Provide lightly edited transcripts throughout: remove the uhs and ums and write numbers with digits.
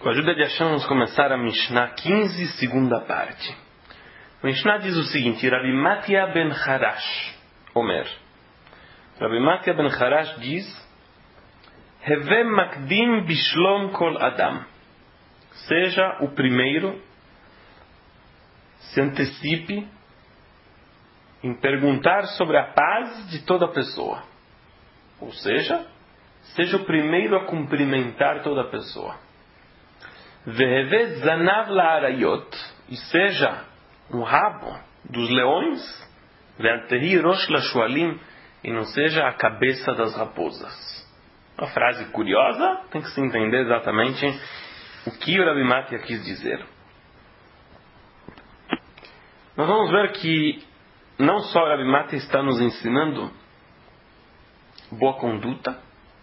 Com a ajuda de Hashem, vamos começar a Mishnah 15, segunda parte. A Mishnah diz o seguinte: Rabbi Mattia ben Harash, Omer. Rabbi Mattia ben Harash diz: Heve makdim bishlom kol adam. Seja o primeiro, se antecipe em perguntar sobre a paz de toda pessoa. Ou seja, seja o primeiro a cumprimentar toda pessoa. Veheve zanav la'arayot, e seja um rabo dos leões, ve'antehi rosh lashualim, e não seja a cabeça das raposas. Uma frase curiosa, tem que se entender exatamente o que o Rabbi Mattia quis dizer. Nós vamos ver que não só o Rabbi Mattia está nos ensinando boa conduta,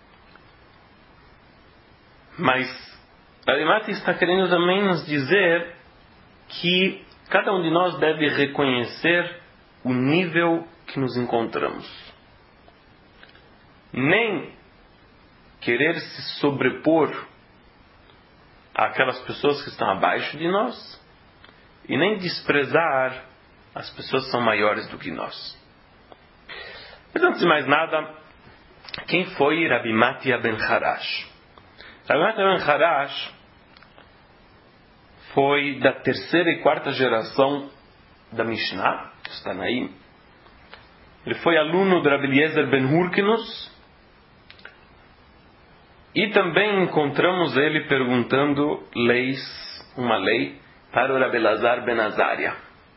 mas Rabbi Mattia está querendo também nos dizer que cada um de nós deve reconhecer o nível que nos encontramos. Nem querer se sobrepor àquelas pessoas que estão abaixo de nós, e nem desprezar as pessoas que são maiores do que nós. Mas antes de mais nada, quem foi Rabbi Mattia ben Harash? Rabbi Mattia ben Harash foi da terceira e quarta geração da Mishnah, dos Tanaim. Ele foi aluno de Rabbi Eliezer ben Hurkinus, e também encontramos ele perguntando uma lei para o Rabbi Elazar ben Azaria.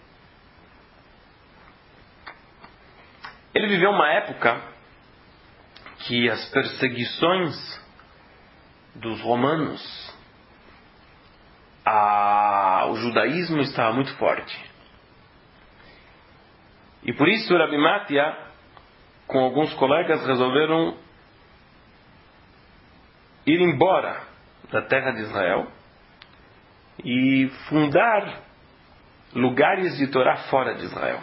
Ele viveu uma época que as perseguições dos romanos, o judaísmo estava muito forte. E por isso Rabbi Mattia, com alguns colegas, resolveram ir embora da terra de Israel e fundar lugares de Torá fora de Israel.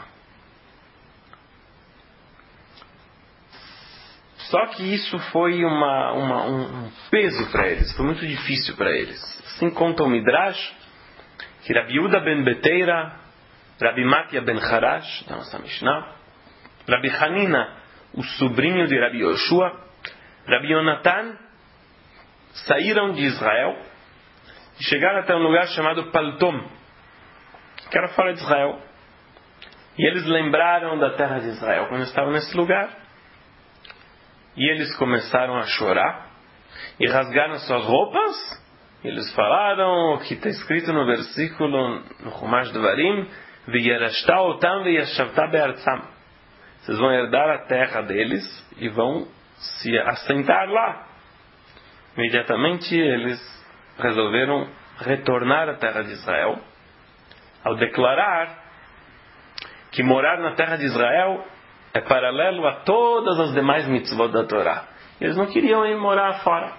Só que isso foi um peso para eles, foi muito difícil para eles. Assim conta o Midrash, que Rabbi Yehuda ben Beteira, Rabbi Mattia ben Harash, da nossa Mishnah, Rabbi Hanina, o sobrinho de Rabbi Yoshua, Rabbi Yonatan, saíram de Israel e chegaram até um lugar chamado Paltom, que era fora de Israel. E eles lembraram da terra de Israel quando estavam nesse lugar. E eles começaram a chorar e rasgaram suas roupas. Eles falaram o que está escrito no versículo no Chumash Devarim: V'yerashta otam v'yashavta be'artzam. Vocês vão herdar a terra deles e vão se assentar lá. Imediatamente eles resolveram retornar à terra de Israel, ao declarar que morar na terra de Israel é paralelo a todas as demais mitzvot da Torá. Eles não queriam ir morar fora.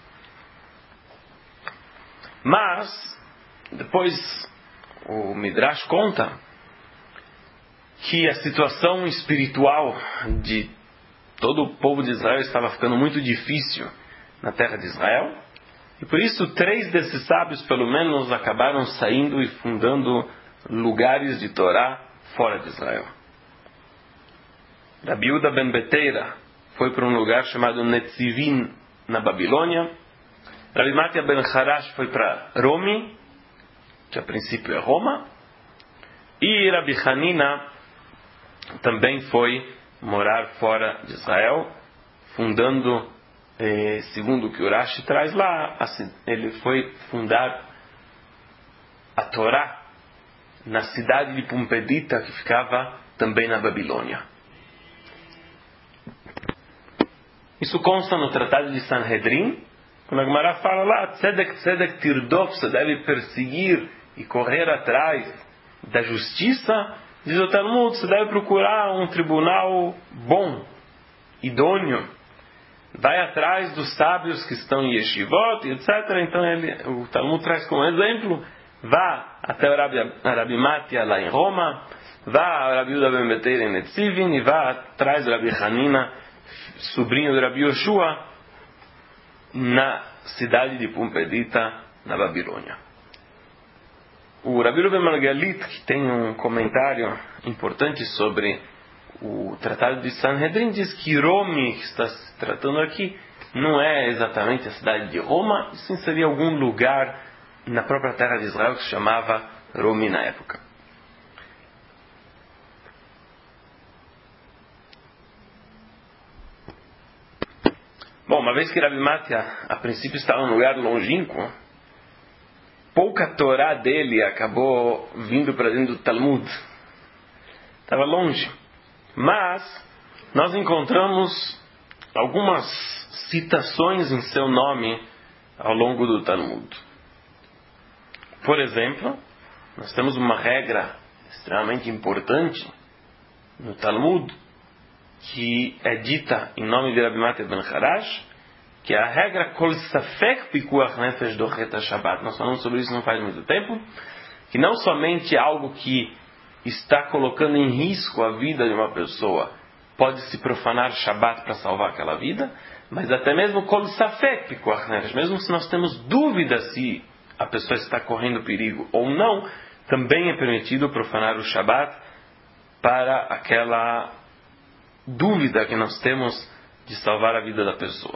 Mas, depois, o Midrash conta que a situação espiritual de todo o povo de Israel estava ficando muito difícil na terra de Israel. E por isso, 3 desses sábios, pelo menos, acabaram saindo e fundando lugares de Torá fora de Israel. Rabbi Yehuda ben Beteira foi para um lugar chamado Netzivim, na Babilônia. Rabbi Mattia ben Harash foi para Romi, que a princípio é Roma. E Rabbi Hanina também foi morar fora de Israel, fundando, segundo o que o Rashi traz lá, ele foi fundar a Torá na cidade de Pumbedita, que ficava também na Babilônia. Isso consta no Tratado de Sanhedrin, quando a Gemara fala lá: Tzedek tzedek tirdof, você deve perseguir e correr atrás da justiça. Diz o Talmud, você deve procurar um tribunal bom, idôneo. Vai atrás dos sábios que estão em yeshivot, etc. Então o Talmud traz como exemplo: vá até o Rabbi Mattia lá em Roma, vá ao Rabbi Yehuda ben Beteira em Netzivim, e vá atrás do Rabbi Hanina, sobrinho do Rabbi Yoshua, na cidade de Pumbedita, na Babilônia. O Rabi Ruben Margalit, que tem um comentário importante sobre o Tratado de Sanhedrin, diz que Rome, que está se tratando aqui, não é exatamente a cidade de Roma, sim seria algum lugar na própria terra de Israel que se chamava Rome na época. Bom, uma vez que Rabi Mattia a princípio estava num lugar longínquo, pouca Torá dele acabou vindo para dentro do Talmud. Estava longe. Mas nós encontramos algumas citações em seu nome ao longo do Talmud. Por exemplo, nós temos uma regra extremamente importante no Talmud, que é dita em nome de Rabi Mattia ben Harash, que é a regra Kol Safek Pikuach Nefesh Dochet HaShabbat. Nós falamos sobre isso não faz muito tempo, que não somente algo que está colocando em risco a vida de uma pessoa pode se profanar Shabbat para salvar aquela vida, mas até mesmo Kol Safek Pikuach Nefesh, mesmo se nós temos dúvida se a pessoa está correndo perigo ou não, também é permitido profanar o Shabbat para aquela dúvida que nós temos de salvar a vida da pessoa.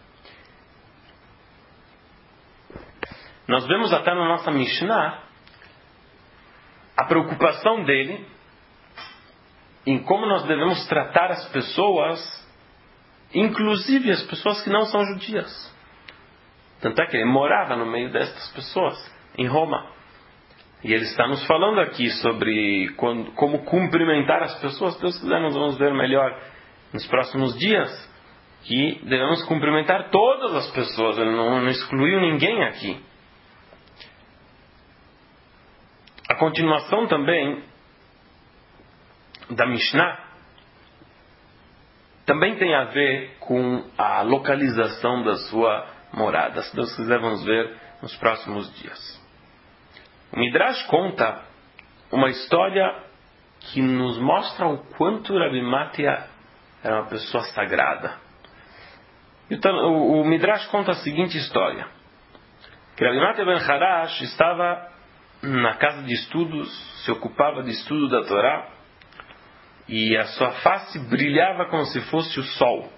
Nós vemos até na nossa Mishnah a preocupação dele em como nós devemos tratar as pessoas, inclusive as pessoas que não são judias. Tanto é que ele morava no meio destas pessoas, em Roma. E ele está nos falando aqui sobre como cumprimentar as pessoas. Se Deus quiser, nós vamos ver melhor nos próximos dias que devemos cumprimentar todas as pessoas. Ele não excluiu ninguém aqui. A continuação também da Mishnah também tem a ver com a localização da sua morada. Se Deus quiser, vamos ver nos próximos dias. O Midrash conta uma história que nos mostra o quanto Rabi Mattia era uma pessoa sagrada. Então, o Midrash conta a seguinte história: que Rabi Mattia ben Harash estava na casa de estudos, se ocupava de estudo da Torá, e a sua face brilhava como se fosse o sol.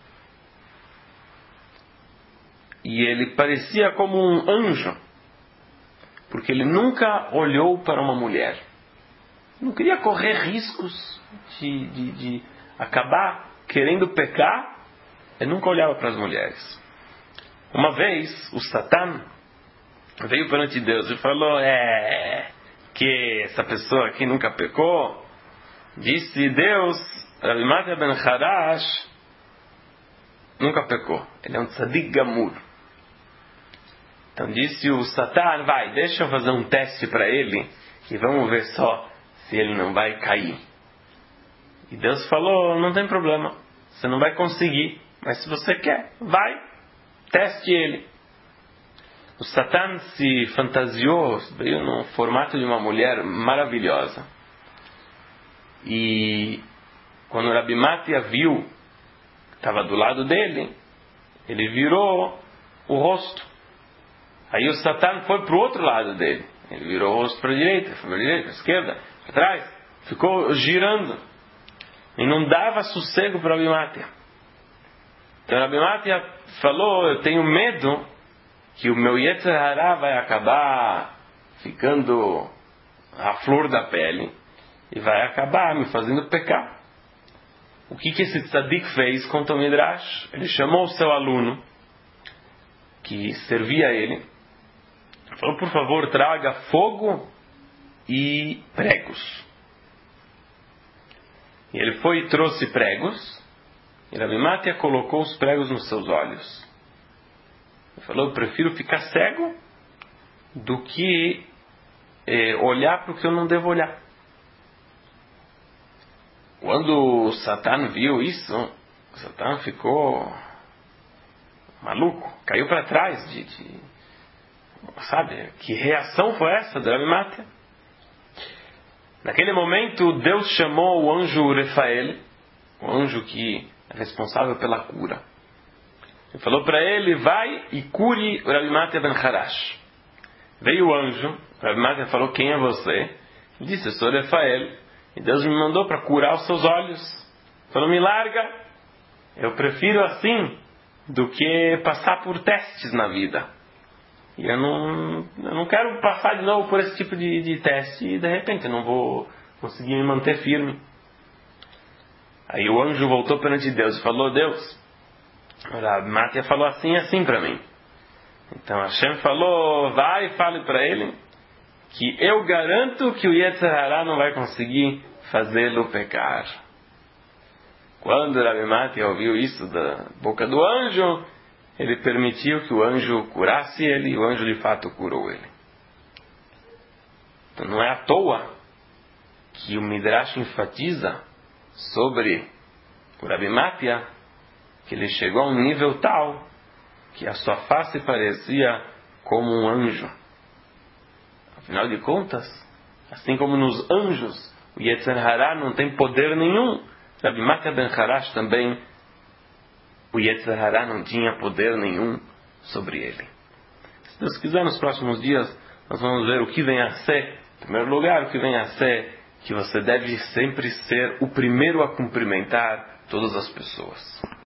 E ele parecia como um anjo, porque ele nunca olhou para uma mulher. Não queria correr riscos de acabar querendo pecar. Ele nunca olhava para as mulheres. Uma vez, o Satan veio perante Deus e falou: que essa pessoa aqui nunca pecou. Disse Deus: Rabi Mattia ben Harash nunca pecou. Ele é um tzadik gamur. Então disse o Satan: vai, deixa eu fazer um teste para ele e vamos ver só se ele não vai cair. E Deus falou: não tem problema, você não vai conseguir, mas se você quer, vai, teste ele. O Satan se fantasiou, veio no formato de uma mulher maravilhosa. E quando Rabi Mattia viu que estava do lado dele, ele virou o rosto. Aí o Satan foi para o outro lado dele. Ele virou o rosto para a direita, foi para a direita, para a esquerda, para trás. Ficou girando. E não dava sossego para Rabi Mattia. Então Rabi Mattia falou: eu tenho medo que o meu Yetzer Hará vai acabar ficando à flor da pele e vai acabar me fazendo pecar. O que esse tzadik fez? Conta o Midrash. Ele chamou o seu aluno que servia a ele, falou: por favor, traga fogo e pregos. E ele foi e trouxe pregos, e Rabi Mattia colocou os pregos nos seus olhos. Ele falou: eu prefiro ficar cego do que olhar para o que eu não devo olhar. Quando o Satan viu isso, o Satan ficou maluco, caiu para trás sabe, que reação foi essa do Rabi Mattia? Naquele momento, Deus chamou o anjo Refael, o anjo que é responsável pela cura. Ele falou para ele: vai e cure o Rabi Mattia ben Harash. Veio o anjo, Rabi Matia falou, quem é você? Ele disse, eu sou Rafael, e Deus me mandou para curar os seus olhos. Falou, me larga, eu prefiro assim do que passar por testes na vida. E eu não quero passar de novo por esse tipo de teste e de repente eu não vou conseguir me manter firme. Aí o anjo voltou perante Deus e falou, Deus, Rabi Matia falou assim e assim para mim. Então Hashem falou, vai e fale para ele que eu garanto que o Yetzer Hará não vai conseguir fazê-lo pecar. Quando Rabi Matia ouviu isso da boca do anjo, ele permitiu que o anjo curasse ele, e o anjo de fato curou ele. Então não é à toa que o Midrash enfatiza sobre o Rabi Matia que ele chegou a um nível tal que a sua face parecia como um anjo. Afinal de contas, assim como nos anjos o Yetzer Hará não tem poder nenhum, Rabi Matia ben Harash também, o Yetzer Hará não tinha poder nenhum sobre ele. Se Deus quiser, nos próximos dias nós vamos ver o que vem a ser. Em primeiro lugar, o que vem a ser que você deve sempre ser o primeiro a cumprimentar todas as pessoas.